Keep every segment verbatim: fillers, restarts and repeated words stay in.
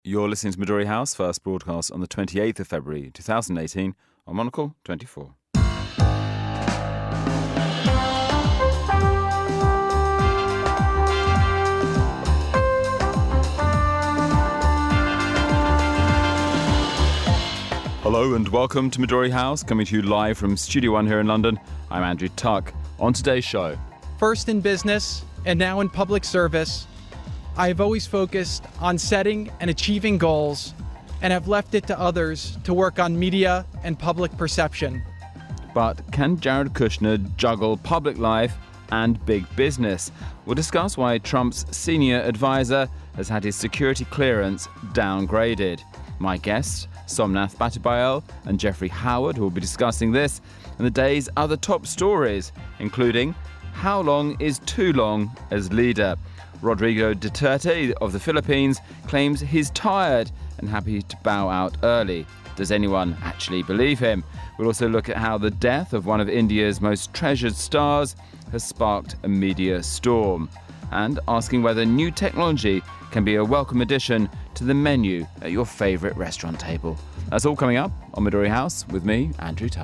You're listening to Midori House, first broadcast on the twenty-eighth of February twenty eighteen on Monocle twenty-four. Hello and welcome to Midori House, coming to you live from Studio One here in London. I'm Andrew Tuck. On today's show, first in business and now in public service, I have always focused on setting and achieving goals and have left it to others to work on media and public perception. But can Jared Kushner juggle public life and big business? We'll discuss why Trump's senior advisor has had his security clearance downgraded. My guests, Somnath Bhattabayal and Jeffrey Howard, who will be discussing this and the day's other top stories, including how long is too long as leader? Rodrigo Duterte of the Philippines claims he's tired and happy to bow out early. Does anyone actually believe him? We'll also look at how the death of one of India's most treasured stars has sparked a media storm, and asking whether new technology can be a welcome addition to the menu at your favourite restaurant table. That's all coming up on Midori House with me, Andrew Tuck.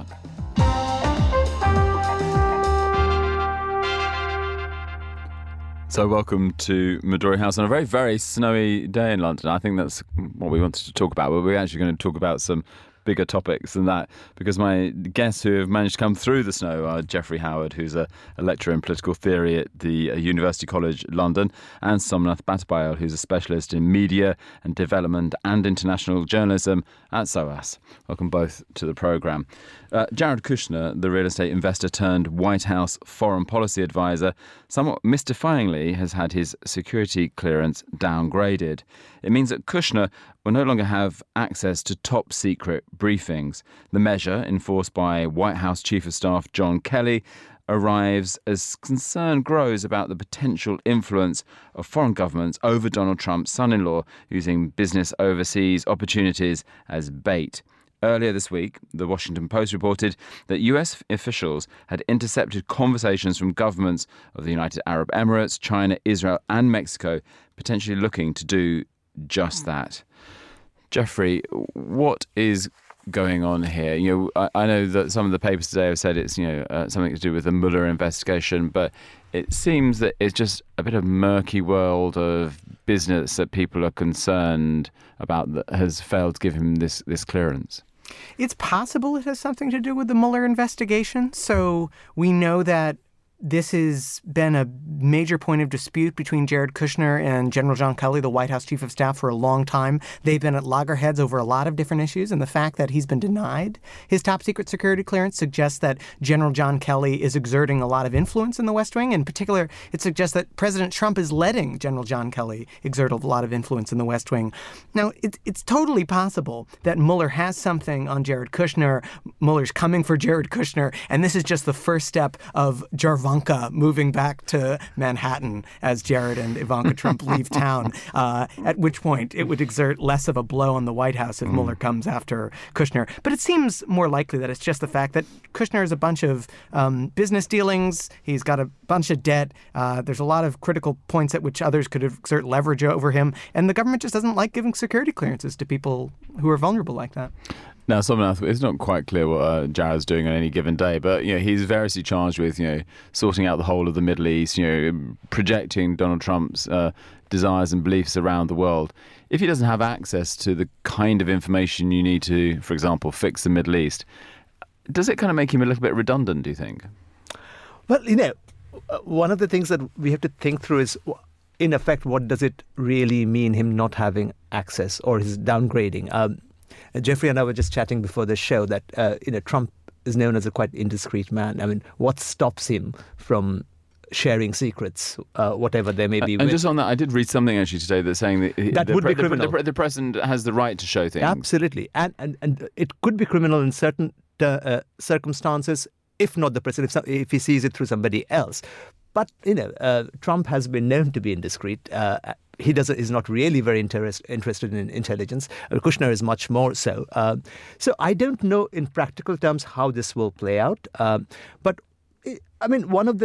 So welcome to Midori House on a very, very snowy day in London. I think that's what we wanted to talk about, but we're actually going to talk about some bigger topics than that, because my guests who have managed to come through the snow are Jeffrey Howard, who's a, a lecturer in political theory at the uh, University College London, and Somnath Bhattabayal, who's a specialist in media and development and international journalism at SOAS. Welcome both to the programme. Uh, Jared Kushner, the real estate investor turned White House foreign policy advisor, somewhat mystifyingly has had his security clearance downgraded. It means that Kushner will no longer have access to top secret briefings. The measure, enforced by White House Chief of Staff John Kelly, arrives as concern grows about the potential influence of foreign governments over Donald Trump's son-in-law, using business overseas opportunities as bait. Earlier this week, The Washington Post reported that U S officials had intercepted conversations from governments of the United Arab Emirates, China, Israel and Mexico, potentially looking to do just that. Jeffrey, what is going on here? You know, I, I know that some of the papers today have said it's, you know, uh, something to do with the Mueller investigation, but it seems that it's just a bit of murky world of business that people are concerned about that has failed to give him this, this clearance. It's possible it has something to do with the Mueller investigation. So we know that this has been a major point of dispute between Jared Kushner and General John Kelly, the White House Chief of Staff, for a long time. They've been at loggerheads over a lot of different issues, and the fact that he's been denied his top secret security clearance suggests that General John Kelly is exerting a lot of influence in the West Wing. In particular, it suggests that President Trump is letting General John Kelly exert a lot of influence in the West Wing. Now, it's, it's totally possible that Mueller has something on Jared Kushner. Mueller's coming for Jared Kushner, and this is just the first step of Jarvis Ivanka moving back to Manhattan as Jared and Ivanka Trump leave town, uh, at which point it would exert less of a blow on the White House if mm. Mueller comes after Kushner. But it seems more likely that it's just the fact that Kushner has a bunch of um, business dealings. He's got a bunch of debt. Uh, there's a lot of critical points at which others could exert leverage over him. And the government just doesn't like giving security clearances to people who are vulnerable like that. Now, Somnath, it's not quite clear what uh, Jared's doing on any given day, but you know he's variously charged with you know sorting out the whole of the Middle East, you know projecting Donald Trump's uh, desires and beliefs around the world. If he doesn't have access to the kind of information you need to, for example, fix the Middle East, does it kind of make him a little bit redundant, do you think? Well, you know, one of the things that we have to think through is, in effect, what does it really mean, him not having access or his downgrading? Um, Jeffrey and I were just chatting before the show that, uh, you know, Trump is known as a quite indiscreet man. I mean, what stops him from sharing secrets, uh, whatever they may be? And with? just on that, I did read something actually today that's saying that, that the, would pre- be criminal. The, the, the president has the right to show things. Absolutely. And, and, and it could be criminal in certain uh, uh, circumstances, if not the president, if, some, if he sees it through somebody else. But, you know, uh, Trump has been known to be indiscreet. Uh, he doesn't, is not really very interest, interested in intelligence. Uh, Kushner is much more so. Uh, so I don't know in practical terms how this will play out. Um, but, I mean, one of the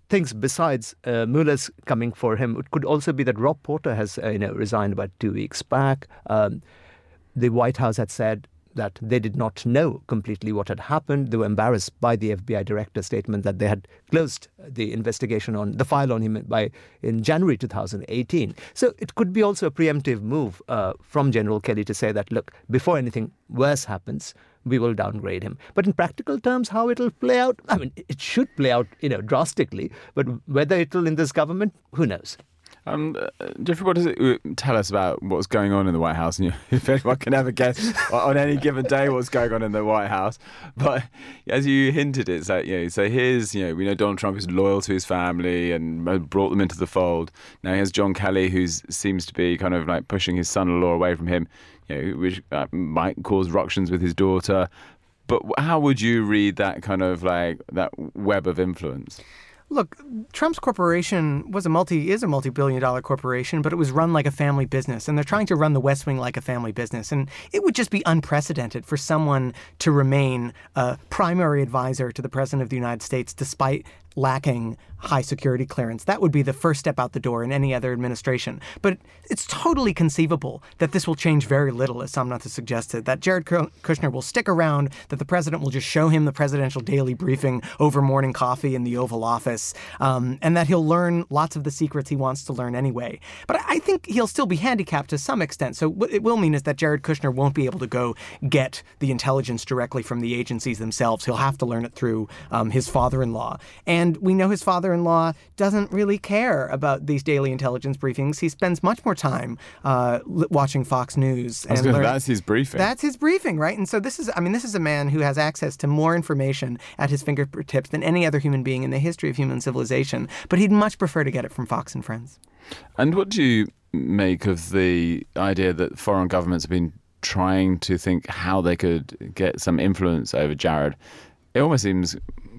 things besides uh, Mueller's coming for him. It could also be that Rob Porter has uh, you know, resigned about two weeks back. Um, the White House had said that they did not know completely what had happened. They were embarrassed by the F B I director's statement that they had closed the investigation on the file on him by in January two thousand eighteen. So it could be also a preemptive move uh, from General Kelly to say that, look, before anything worse happens, we will downgrade him. But in practical terms, how it'll play out, I mean, it should play out, you know, drastically. But whether it'll in this government, who knows? Um, uh, Jeffrey, what does it tell us about what's going on in the White House? And you, if anyone can ever guess on any given day what's going on in the White House, but as you hinted, it's like, you know, so here's, you know, we know Donald Trump is loyal to his family and brought them into the fold. Now here's John Kelly, who seems to be kind of like pushing his son-in-law away from him, you know, which uh, might cause ructions with his daughter. But how would you read that kind of like that web of influence? Look, Trump's corporation was a multi is a multi-billion dollar corporation, but it was run like a family business, and they're trying to run the West Wing like a family business. And it would just be unprecedented for someone to remain a primary advisor to the President of the United States despite lacking high security clearance. That would be the first step out the door in any other administration. But it's totally conceivable that this will change very little, as Somnath has suggested, that Jared Kushner will stick around, that the president will just show him the presidential daily briefing over morning coffee in the Oval Office, um, and that he'll learn lots of the secrets he wants to learn anyway. But I think he'll still be handicapped to some extent. So what it will mean is that Jared Kushner won't be able to go get the intelligence directly from the agencies themselves. He'll have to learn it through um, his father-in-law. And we know his father-in-law doesn't really care about these daily intelligence briefings. He spends much more time uh, watching Fox News. I was and gonna, learn- that's his briefing. That's his briefing, right? And so this is, I mean, this is a man who has access to more information at his fingertips than any other human being in the history of human civilization. But he'd much prefer to get it from Fox and Friends. And what do you make of the idea that foreign governments have been trying to think how they could get some influence over Jared? It almost seems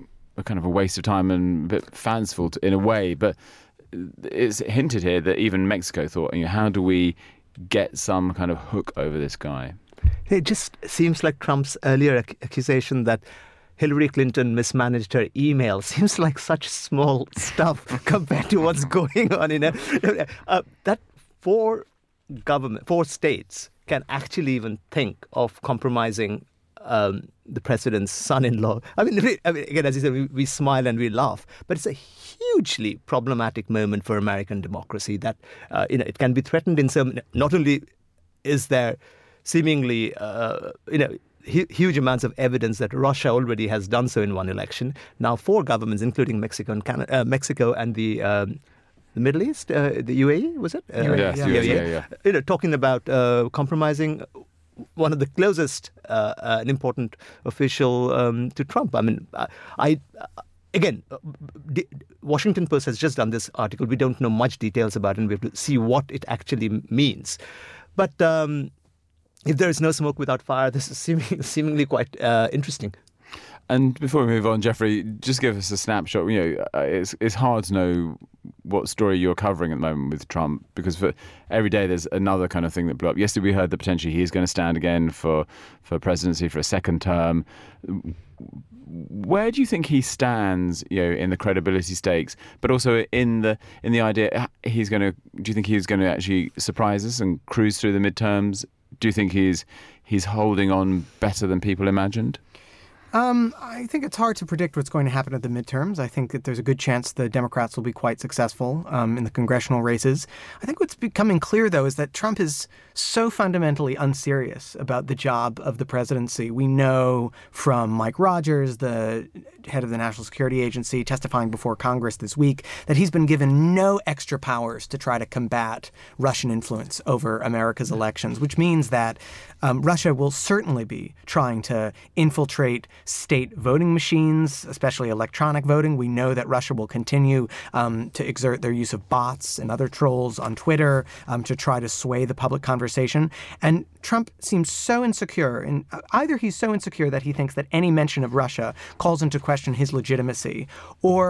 a kind of a waste of time and a bit fanciful to, in a way, but it's hinted here that even Mexico thought, you know, how do we get some kind of hook over this guy? It just seems like Trump's earlier ac- accusation that Hillary Clinton mismanaged her email seems like such small stuff compared to what's going on. You know, uh, that four government, four states can actually even think of compromising Um, the president's son-in-law. I mean, I mean, again, as you said, we, we smile and we laugh, but it's a hugely problematic moment for American democracy that, uh, you know, it can be threatened in some, not only is there seemingly, uh, you know, hu- huge amounts of evidence that Russia already has done so in one election. Now, four governments, including Mexico and Canada, uh, Mexico and the um, the Middle East, uh, the U A E, was it? Uh, Yes, yeah. U A E, yeah, yeah, yeah. You know, talking about uh, compromising one of the closest uh, uh, an important official um, to Trump. I mean, I, I again, the Washington Post has just done this article. We don't know much details about it, and we have to see what it actually means. But um, if there is no smoke without fire, this is seeming, seemingly quite uh, interesting. And before we move on, Jeffrey, just give us a snapshot. You know, uh, it's it's hard to know what story you're covering at the moment with Trump, because for every day there's another kind of thing that blew up. Yesterday we heard that potentially he's going to stand again for, for presidency for a second term. Where do you think he stands, you know, in the credibility stakes, but also in the in the idea he's going to? Do you think he's going to actually surprise us and cruise through the midterms? Do you think he's he's holding on better than people imagined? Um, I think it's hard to predict what's going to happen at the midterms. I think that there's a good chance the Democrats will be quite successful um, in the congressional races. I think what's becoming clear, though, is that Trump is so fundamentally unserious about the job of the presidency. We know from Mike Rogers, the head of the National Security Agency, testifying before Congress this week, that he's been given no extra powers to try to combat Russian influence over America's elections, which means that um, Russia will certainly be trying to infiltrate state voting machines, especially electronic voting. We know that Russia will continue um, to exert their use of bots and other trolls on Twitter um, to try to sway the public conversation. And Trump seems so insecure, and either he's so insecure that he thinks that any mention of Russia calls into question his legitimacy, or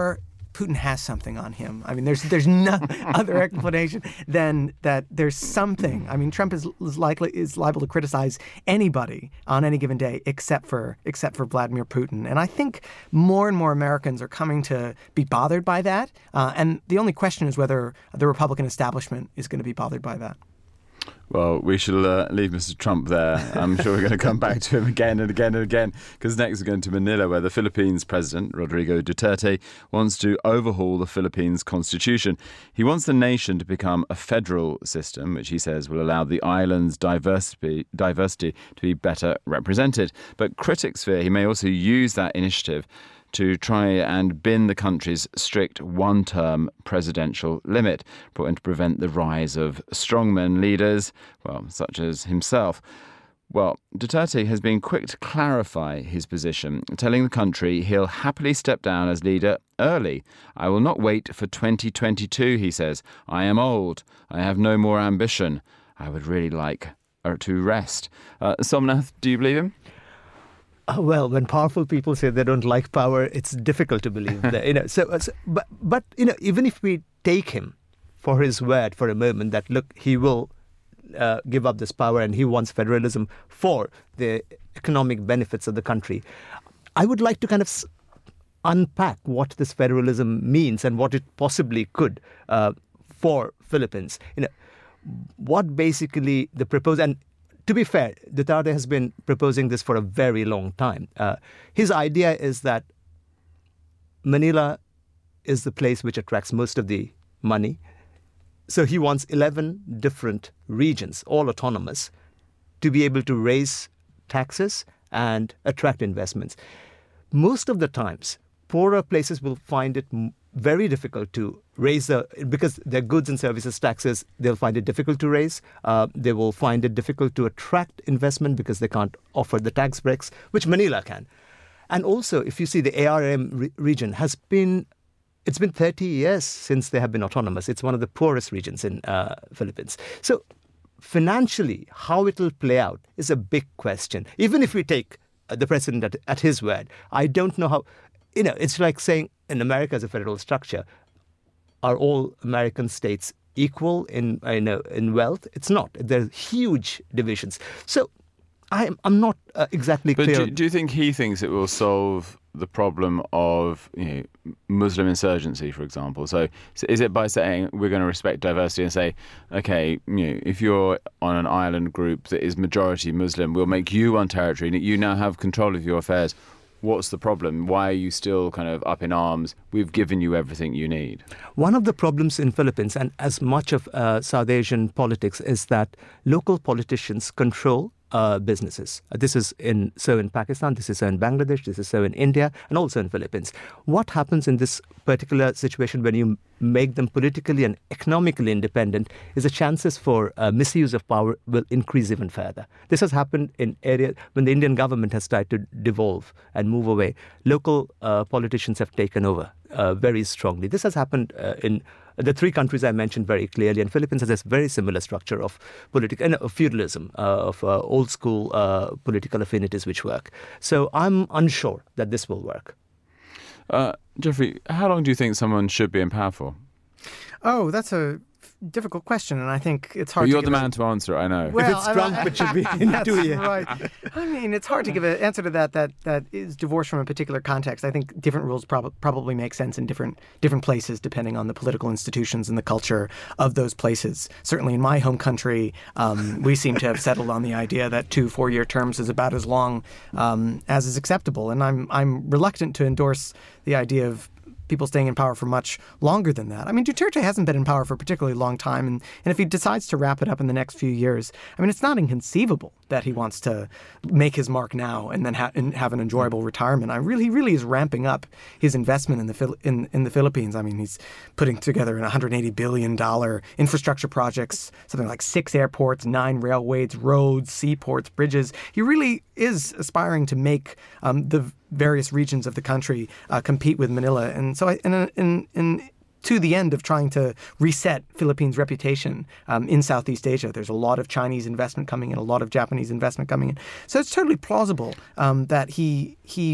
Putin has something on him. I mean, there's there's no other explanation than that there's something. I mean, Trump is, is likely is liable to criticize anybody on any given day except for except for Vladimir Putin. And I think more and more Americans are coming to be bothered by that. Uh, and the only question is whether the Republican establishment is going to be bothered by that. Well, we shall uh, leave Mister Trump there. I'm sure we're going to come back to him again and again and again, because next we're going to Manila, where the Philippines president, Rodrigo Duterte, wants to overhaul the Philippines constitution. He wants the nation to become a federal system, which he says will allow the island's diversity, diversity to be better represented. But critics fear he may also use that initiative to try and bin the country's strict one-term presidential limit, and to prevent the rise of strongman leaders, well, such as himself. Well, Duterte has been quick to clarify his position, telling the country he'll happily step down as leader early. I will not wait for twenty twenty-two, he says. I am old. I have no more ambition. I would really like to rest. Uh, Somnath, do you believe him? Uh, well, when powerful people say they don't like power, it's difficult to believe that. You know, so, so but but you know, even if we take him for his word for a moment, that look, he will uh, give up this power and he wants federalism for the economic benefits of the country, I would like to kind of s- unpack what this federalism means and what it possibly could uh, for Philippines. You know, what basically the proposal. And to be fair, Duterte has been proposing this for a very long time. Uh, his idea is that Manila is the place which attracts most of the money. So he wants eleven different regions, all autonomous, to be able to raise taxes and attract investments. Most of the times, poorer places will find it m- very difficult to raise the, because their goods and services taxes, they'll find it difficult to raise. Uh, they will find it difficult to attract investment because they can't offer the tax breaks, which Manila can. And also, if you see, the A R M re- region has been, it's been thirty years since they have been autonomous. It's one of the poorest regions in uh, Philippines. So financially, how it will play out is a big question. Even if we take uh, the president at, at his word, I don't know how. You know, it's like saying in America as a federal structure, are all American states equal in you know in wealth? It's not. There's huge divisions. So I'm I'm not uh, exactly but clear. But do, do you think he thinks it will solve the problem of you know, Muslim insurgency, for example? So, so is it by saying we're going to respect diversity and say, okay, you know, if you're on an island group that is majority Muslim, we'll make you one territory and you now have control of your affairs? What's the problem? Why are you still kind of up in arms? We've given you everything you need. One of the problems in Philippines, and as much of uh, South Asian politics, is that local politicians control uh, businesses. Uh, this is in so in Pakistan, this is so in Bangladesh, this is so in India, and also in Philippines. What happens in this particular situation when you make them politically and economically independent is the chances for uh, misuse of power will increase even further. This has happened in areas when the Indian government has tried to devolve and move away. Local uh, politicians have taken over uh, very strongly. This has happened uh, in the three countries I mentioned very clearly, and Philippines has a very similar structure of political and uh, feudalism, uh, of uh, old school uh, political affinities which work. So I'm unsure that this will work. Uh, Jeffrey, how long do you think someone should be in power for? Oh, that's a difficult question, and I think it's hard well, to you're give the a- man to answer it, I know. Well, if it's Trump, I- it should be in That's two years. right. I mean, it's hard to give an answer to that that that is divorced from a particular context. I think different rules prob- probably make sense in different different places depending on the political institutions and the culture of those places. Certainly in my home country, um, we seem to have settled on the idea that two four-year terms is about as long um, as is acceptable. And I'm I'm reluctant to endorse the idea of people staying in power for much longer than that. I mean, Duterte hasn't been in power for a particularly long time, and, and if he decides to wrap it up in the next few years, I mean, it's not inconceivable that he wants to make his mark now and then ha- and have an enjoyable retirement. I really, he really is ramping up his investment in the Phil- in, in the Philippines. I mean, he's putting together one hundred eighty billion dollars infrastructure projects, something like six airports, nine railways, roads, seaports, bridges. He really is aspiring to make um, the various regions of the country uh, compete with Manila. And so I, and, and, and to the end of trying to reset Philippines' reputation um, in Southeast Asia. There's a lot of Chinese investment coming in, a lot of Japanese investment coming in. So it's totally plausible um, that he he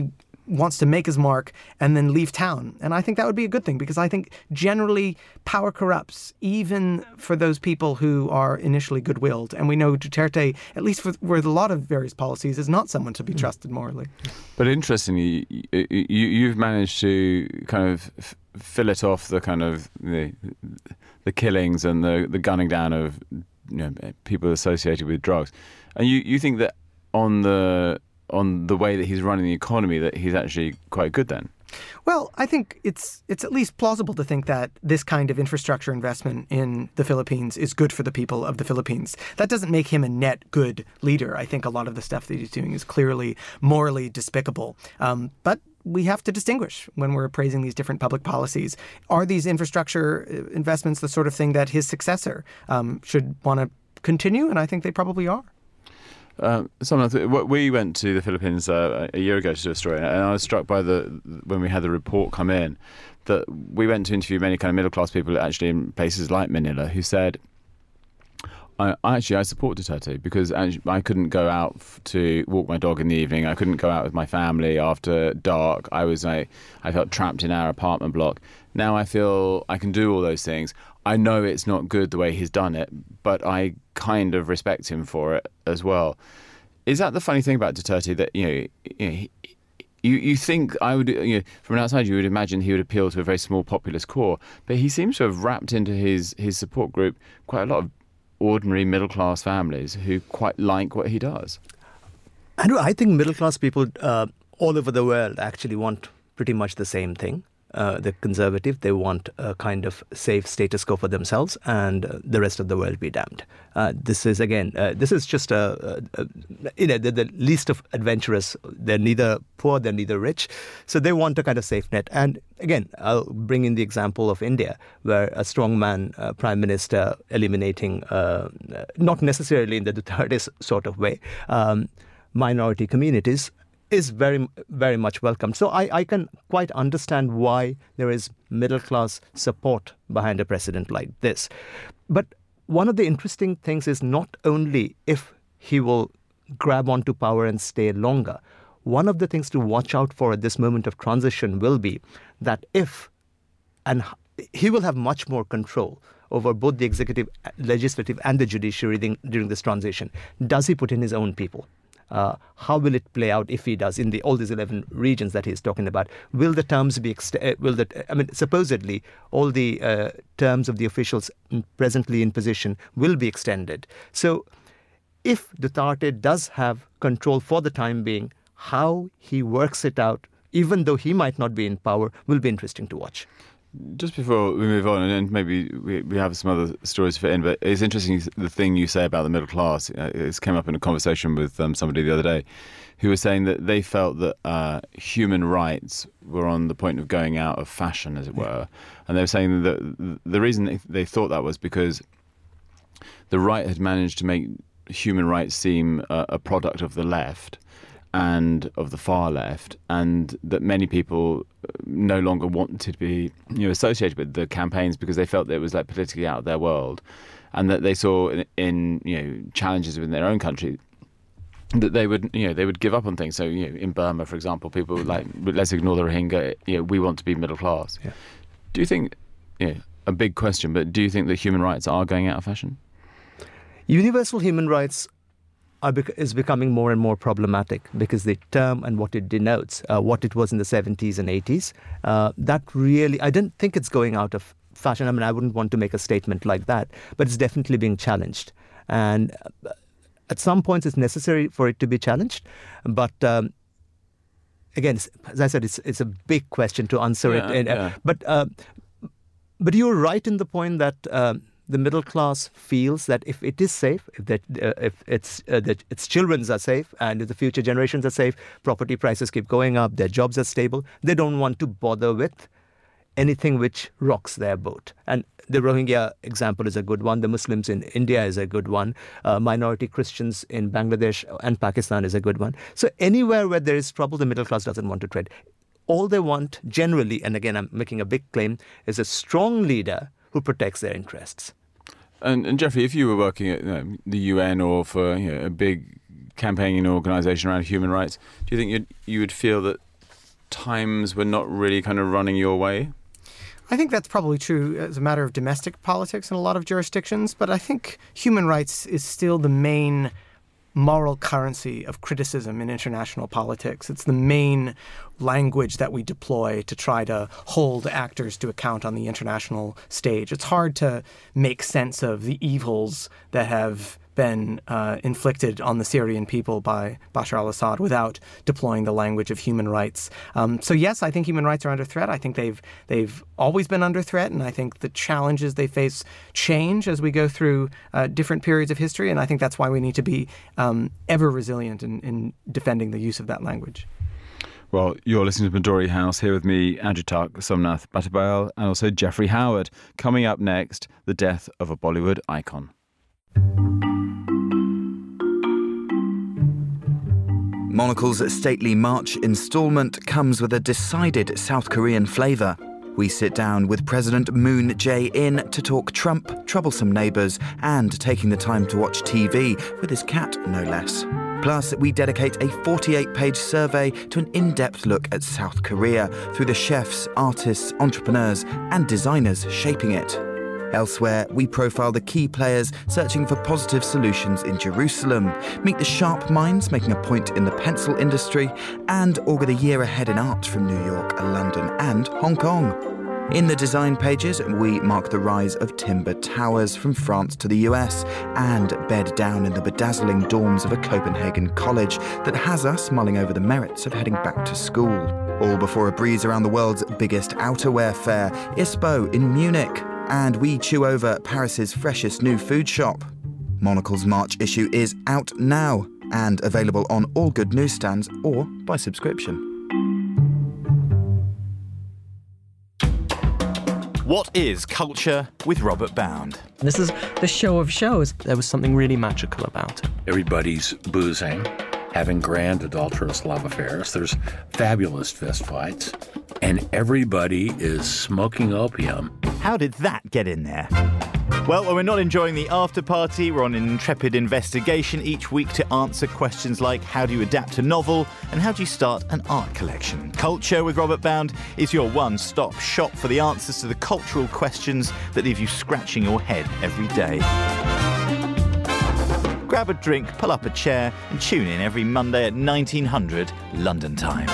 wants to make his mark and then leave town. And I think that would be a good thing, because I think generally power corrupts, even for those people who are initially good-willed. And we know Duterte, at least for, with a lot of various policies, is not someone to be trusted morally. But interestingly, you, you, you've managed to kind of f- fillet off the kind of the, the killings and the, the gunning down of, you know, people associated with drugs. And you, you think that on the on the way that he's running the economy, that he's actually quite good then? Well, I think it's it's at least plausible to think that this kind of infrastructure investment in the Philippines is good for the people of the Philippines. That doesn't make him a net good leader. I think a lot of the stuff that he's doing is clearly morally despicable. Um, but we have to distinguish when we're appraising these different public policies. Are these infrastructure investments the sort of thing that his successor um, should want to continue? And I think they probably are. Um, someone, we went to the Philippines uh, a year ago to do a story, and I was struck by the when we had the report come in that we went to interview many kind of middle class people actually in places like Manila who said, I, actually I support Duterte because I couldn't go out to walk my dog in the evening. I couldn't go out with my family after dark. I was like, I felt trapped in our apartment block. Now I feel I can do all those things. I know it's not good the way he's done it, but I kind of respect him for it as well. Is that the funny thing about Duterte, that you know, you, know, you, you think I would, you know, from an outside you would imagine he would appeal to a very small populist core, but he seems to have wrapped into his his support group quite a lot of ordinary middle class families who quite like what he does. Andrew, I think middle class people uh, all over the world actually want pretty much the same thing. Uh, the conservative, they want a kind of safe status quo for themselves, and uh, the rest of the world be damned. Uh, this is, again, uh, this is just a, a, a you know, the, the least of adventurous. They're neither poor, they're neither rich. So they want a kind of safe net. And again, I'll bring in the example of India, where a strongman uh, prime minister eliminating, uh, not necessarily in the Duterte sort of way, um, minority communities, is very, very much welcomed. So I, I can quite understand why there is middle-class support behind a president like this. But one of the interesting things is not only if he will grab onto power and stay longer. One of the things to watch out for at this moment of transition will be that if, and he will have much more control over both the executive, legislative and the judiciary during this transition. Does he put in his own people? Uh, how will it play out if he does in the all these eleven regions that he's talking about? Will the terms be ext- will the I mean supposedly all the uh, terms of the officials presently in position will be extended. So if Duterte does have control for the time being, how he works it out, even though he might not be in power, will be interesting to watch. Just before we move on, and then maybe we, we have some other stories to fit in, but it's interesting the thing you say about the middle class. It came up in a conversation with um, somebody the other day who was saying that they felt that uh, human rights were on the point of going out of fashion, as it were. And they were saying that the reason they, they thought that was because the right had managed to make human rights seem a, a product of the left and of the far left, and that many people no longer wanted to be, you know, associated with the campaigns because they felt that it was like politically out of their world, and that they saw in, in you know challenges within their own country that they would you know they would give up on things. So you know in Burma, for example, people were like, let's ignore the Rohingya. You know, we want to be middle class. Yeah. Do you think, you know, a big question, but do you think that human rights are going out of fashion? Universal human rights Are bec- is becoming more and more problematic because the term and what it denotes, uh, what it was in the seventies and eighties, uh, that really, I don't think it's going out of fashion. I mean, I wouldn't want to make a statement like that, but it's definitely being challenged. And uh, at some points, it's necessary for it to be challenged. But um, again, as I said, it's it's a big question to answer yeah, it. And, uh, yeah. But uh, but you're right in the point that Um, the middle class feels that if it is safe, if that uh, if it's uh, that its children are safe and if the future generations are safe, property prices keep going up, their jobs are stable, they don't want to bother with anything which rocks their boat. And the Rohingya example is a good one. The Muslims in India is a good one. Uh, minority Christians in Bangladesh and Pakistan is a good one. So anywhere where there is trouble, the middle class doesn't want to tread. All they want generally, and again I'm making a big claim, is a strong leader who protects their interests. And, and Jeffrey, if you were working at you know, the U N or for you know, a big campaigning organisation around human rights, do you think you'd, you would feel that times were not really kind of running your way? I think that's probably true as a matter of domestic politics in a lot of jurisdictions, but I think human rights is still the main moral currency of criticism in international politics. It's the main language that we deploy to try to hold actors to account on the international stage. It's hard to make sense of the evils that have been uh, inflicted on the Syrian people by Bashar al-Assad without deploying the language of human rights. Um, so yes, I think human rights are under threat. I think they've they've always been under threat, and I think the challenges they face change as we go through uh, different periods of history, and I think that's why we need to be um, ever resilient in, in defending the use of that language. Well, you're listening to Midori House, here with me, Andrew Tuck, Somnath Bhattabayal, and also Geoffrey Howard. Coming up next, the death of a Bollywood icon. Monocle's stately March instalment comes with a decided South Korean flavour. We sit down with President Moon Jae-in to talk Trump, troublesome neighbours, and taking the time to watch T V with his cat, no less. Plus, we dedicate a forty-eight page survey to an in-depth look at South Korea through the chefs, artists, entrepreneurs, and designers shaping it. Elsewhere, we profile the key players searching for positive solutions in Jerusalem, meet the sharp minds making a point in the pencil industry, and augur the year ahead in art from New York, London, and Hong Kong. In the design pages, we mark the rise of timber towers from France to the U S and bed down in the bedazzling dorms of a Copenhagen college that has us mulling over the merits of heading back to school. All before a breeze around the world's biggest outerwear fair, ISPO in Munich. And we chew over Paris's freshest new food shop. Monocle's March issue is out now and available on all good newsstands or by subscription. What is culture with Robert Bound? This is the show of shows. There was something really magical about it. Everybody's boozing, having grand adulterous love affairs. There's fabulous fistfights, and everybody is smoking opium. How did that get in there? Well, when we're not enjoying the after party, we're on an intrepid investigation each week to answer questions like how do you adapt a novel and how do you start an art collection? Culture with Robert Bound is your one-stop shop for the answers to the cultural questions that leave you scratching your head every day. Grab a drink, pull up a chair and tune in every Monday at nineteen hundred London time.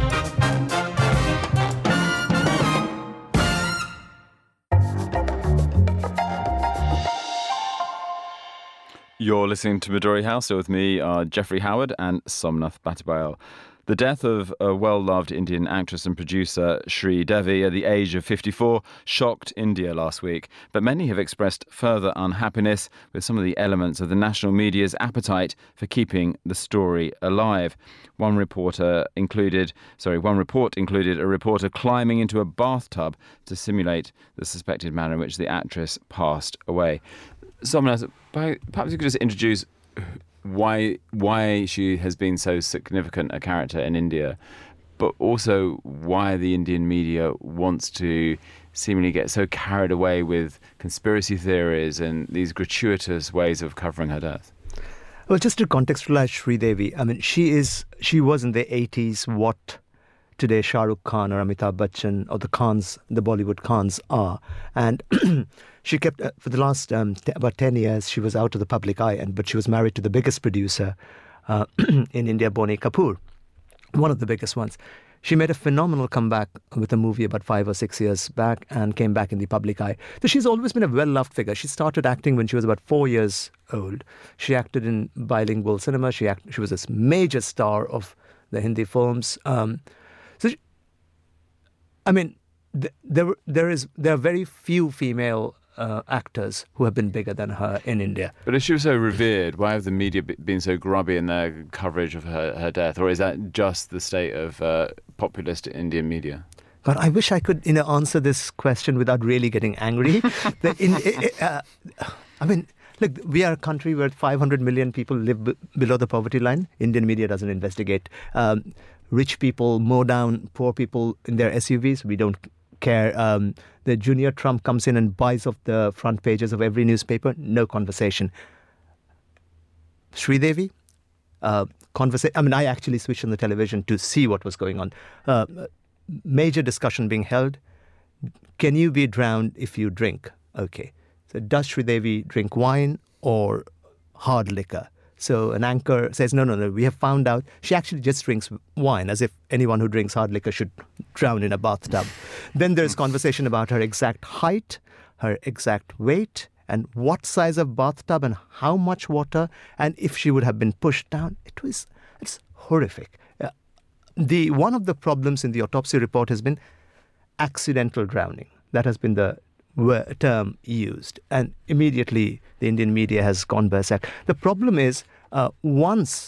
You're listening to Midori House. So with me are Geoffrey Howard and Somnath Bhattabayal. The death of a well-loved Indian actress and producer, Sri Devi, at the age of fifty-four, shocked India last week. But many have expressed further unhappiness with some of the elements of the national media's appetite for keeping the story alive. One reporter included, sorry, one report included a reporter climbing into a bathtub to simulate the suspected manner in which the actress passed away. Somnath, perhaps you could just introduce why why she has been so significant a character in India, but also why the Indian media wants to seemingly get so carried away with conspiracy theories and these gratuitous ways of covering her death. Well, just to contextualize Sridevi, I mean, she is she was in the eighties what today Shah Rukh Khan or Amitabh Bachchan or the Khans, the Bollywood Khans are. And she kept, uh, for the last um, t- about ten years, she was out of the public eye, and but she was married to the biggest producer uh, in India, Bonnie Kapoor, one of the biggest ones. She made a phenomenal comeback with a movie about five or six years back and came back in the public eye. So she's always been a well-loved figure. She started acting when she was about four years old. She acted in bilingual cinema. She act- she was this major star of the Hindi films. Um, so, she, I mean, th- there there is there are very few female Uh, actors who have been bigger than her in India. But if she was so revered, why have the media been so grubby in their coverage of her, her death? Or is that just the state of uh, populist Indian media? God, I wish I could, you know, answer this question without really getting angry. the, in, uh, I mean, look, we are a country where five hundred million people live b- below the poverty line. Indian media doesn't investigate. Um, rich people mow down poor people in their S U Vs. We don't care. Um, the junior Trump comes in and buys off the front pages of every newspaper. No conversation. Sridevi, uh, conversation. I mean, I actually switched on the television to see what was going on. Uh, major discussion being held. Can you be drowned if you drink? Okay. So does Sridevi drink wine or hard liquor? So an anchor says, no, no, no, we have found out she actually just drinks wine, as if anyone who drinks hard liquor should drown in a bathtub. Then there's conversation about her exact height, her exact weight, and what size of bathtub and how much water, and if she would have been pushed down. It was it's horrific. Uh, the one of the problems in the autopsy report has been accidental drowning. That has been the term used, and immediately the Indian media has gone berserk. The problem is, uh, once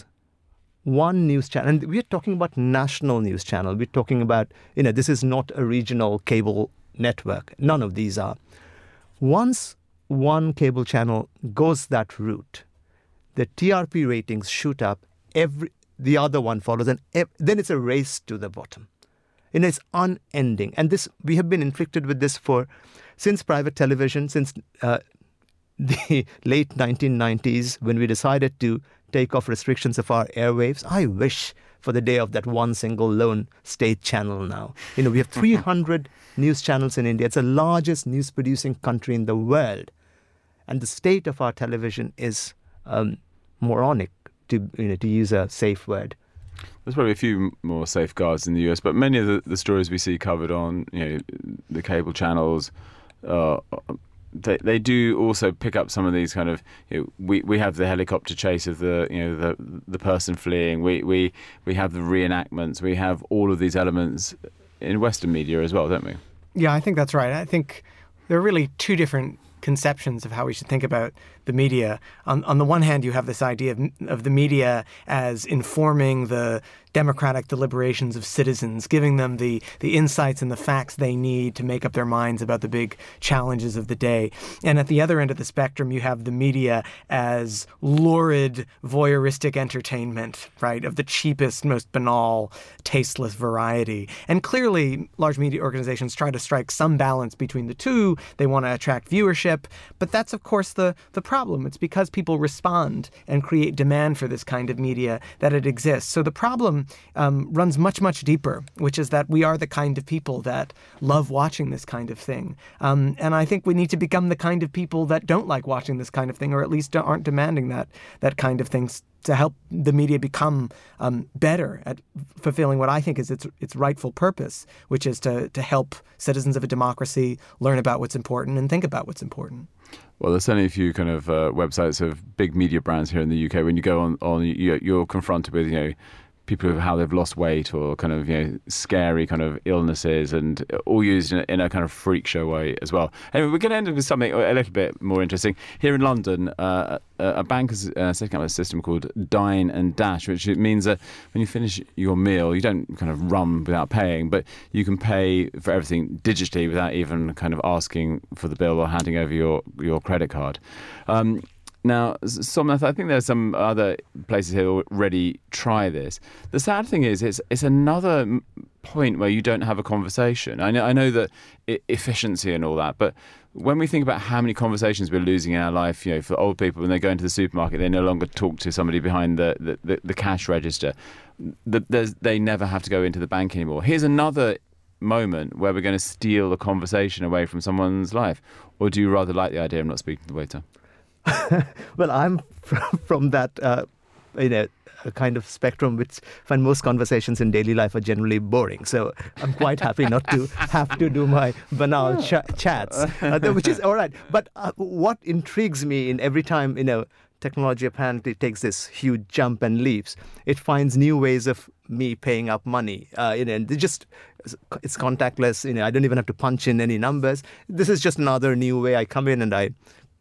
one news channel, and we're talking about national news channel, we're talking about, you know, this is not a regional cable network. None of these are. Once one cable channel goes that route, the T R P ratings shoot up, every the other one follows, and ev- then it's a race to the bottom. And it's unending. And this we have been inflicted with this for since private television, since uh, the late nineteen nineties, when we decided to take off restrictions of our airwaves. I wish for the day of that one single lone state channel now. You know, we have three hundred news channels in India. It's the largest news-producing country in the world. And the state of our television is um, moronic, to, you know, to use a safe word. There's probably a few more safeguards in the U S, but many of the, the stories we see covered on, you know, the cable channels, uh, they they do also pick up some of these kind of, you know, we we have the helicopter chase of the, you know, the the person fleeing. We we we have the reenactments. We have all of these elements in Western media as well, don't we? Yeah, I think that's right. I think there are really two different conceptions of how we should think about the media. On, on the one hand, you have this idea of, of the media as informing the democratic deliberations of citizens, giving them the, the insights and the facts they need to make up their minds about the big challenges of the day. And at the other end of the spectrum, you have the media as lurid, voyeuristic entertainment, right, of the cheapest, most banal, tasteless variety. And clearly, large media organizations try to strike some balance between the two. They want to attract viewership. But that's, of course, the, the problem. It's because people respond and create demand for this kind of media that it exists. So the problem um, runs much, much deeper, which is that we are the kind of people that love watching this kind of thing. Um, and I think we need to become the kind of people that don't like watching this kind of thing, or at least aren't demanding that that kind of things, to help the media become um, better at fulfilling what I think is its its rightful purpose, which is to to help citizens of a democracy learn about what's important and think about what's important. Well, there's certainly a few kind of uh, websites of big media brands here in the U K. When you go on, on you, you're confronted with, you know, people who how they've lost weight or kind of, you know, scary kind of illnesses, and all used in a, in a kind of freak show way as well. Anyway, we're going to end up with something a little bit more interesting. Here in London, uh, a, a bank is uh, setting up a system called Dine and Dash, which means that when you finish your meal, you don't kind of run without paying, but you can pay for everything digitally without even kind of asking for the bill or handing over your, your credit card. Um, Now, Somnath, I think there's some other places here that already try this. The sad thing is, it's it's another point where you don't have a conversation. I know, I know that efficiency and all that, but when we think about how many conversations we're losing in our life, you know, for old people when they go into the supermarket, they no longer talk to somebody behind the the, the, the cash register. The, they never have to go into the bank anymore. Here's another moment where we're going to steal the conversation away from someone's life. Or do you rather like the idea of not speaking to the waiter? Well, I'm from, from that, uh, you know, kind of spectrum, which find most conversations in daily life are generally boring. So I'm quite happy not to have to do my banal ch- chats, uh, which is all right. But uh, what intrigues me in every time, you know, technology apparently takes this huge jump and leaps, it finds new ways of me paying up money. Uh, you know, and it just it's contactless. You know, I don't even have to punch in any numbers. This is just another new way. I come in and I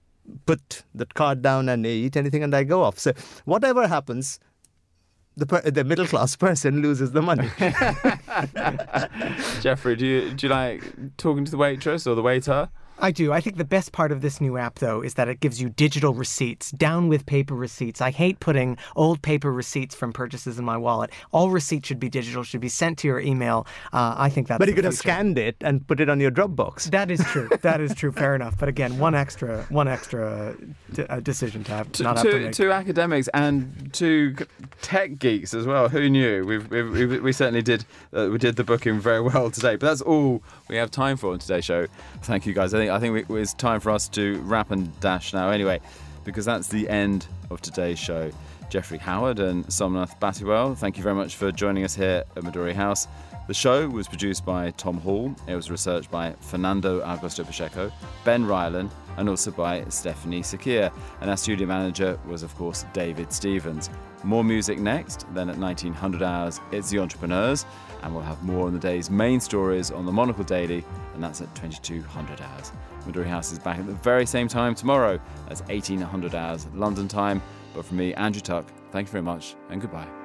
put the card down and I eat anything and I go off. So whatever happens, the per- the middle class person loses the money. Jeffrey, do you do you like talking to the waitress or the waiter? I do. I think the best part of this new app, though, is that it gives you digital receipts. Down with paper receipts. I hate putting old paper receipts from purchases in my wallet. All receipts should be digital, should be sent to your email. Uh, I think that's But you the could have future. scanned it and put it on your Dropbox. That is true. That is true. Fair enough. But again, one extra, one extra d- uh, decision to have To, not have to to, make. to academics and to tech geeks as well. Who knew? We've, we've, we've, we certainly did. Uh, we did the booking very well today. But that's all we have time for on today's show. Thank you, guys. I think I think we, it's time for us to wrap and dash now. Anyway, because that's the end of today's show. Geoffrey Howard and Somnath Batiwal, thank you very much for joining us here at Midori House. The show was produced by Tom Hall. It was researched by Fernando Augusto Pacheco, Ben Ryland, and also by Stephanie Sakir. And our studio manager was, of course, David Stevens. More music next. Then at nineteen hundred hours, it's The Entrepreneurs. And we'll have more on the day's main stories on the Monocle Daily. And that's at twenty-two hundred hours. Midori House is back at the very same time tomorrow. That's eighteen hundred hours London time. But from me, Andrew Tuck, thank you very much and goodbye.